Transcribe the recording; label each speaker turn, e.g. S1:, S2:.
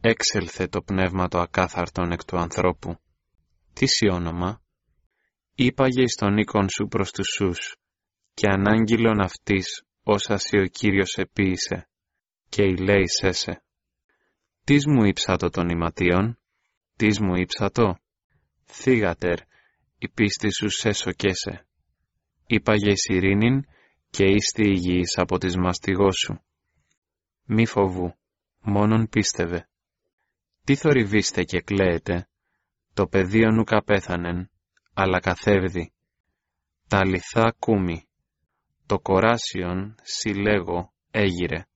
S1: έξελθε το πνεύμα το ακάθαρτον εκ του ανθρώπου. Τι σοι όνομα? Είπαγε εις τον οίκον σου προς τους σους, και ανάγγειλον αυτής όσα σοι ο Κύριος επίησε, και ηλέησέ σε. Τις μου ύψατο των ηματίων, τις μου ύψατο? Θύγατερ, η πίστη σου σέσοκέσε. Είπαγε εις ειρήνην, και ήστι υγιής από τις μαστιγός σου. Μη φοβού, μόνον πίστευε. Τι θορυβήστε και κλαίετε? Το παιδίον ουκ απέθανεν, αλλά καθεύδει. Τα αληθά κούμι. Το κοράσιον, συλλέγω, έγειρε.